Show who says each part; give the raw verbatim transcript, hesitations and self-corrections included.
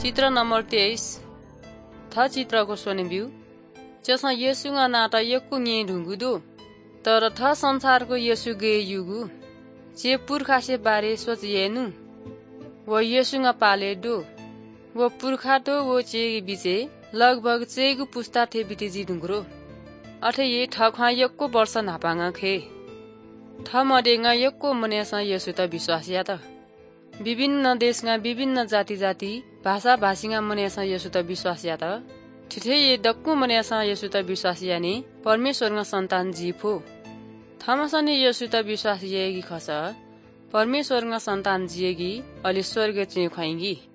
Speaker 1: चित्र नम्बर तेइस था चित्रको सोनेब्यू जसमा येसुगा नाटा यक्कु न्ये ढुङ्गुदो तर था संसारको येसु गे युगु जे पुर्खासे बारे सोच येनु वो येसुगा पाले दो वो पुर्खा दो वो चे बिचे लगभग चेगु पुस्ता थे बिते जी ढुङ्ग्रो अठे ये ठखा यक्को वर्ष नापाङा खे था मडेगा यक्को मनेसा येसु त विश्वासिया त विभिन्न देशका विभिन्न जाति जाति भाषा भाषीका मनेसा येसु त विश्वासिया त ठिठे ये डक्कु मनेसा येसु त विश्वासिया नि परमेश्वरका सन्तान जीफो थमसने येसु त विश्वासिएगी खस परमेश्वरका सन्तान जिएगी अलि स्वर्ग चाहिँ खुवाइगी।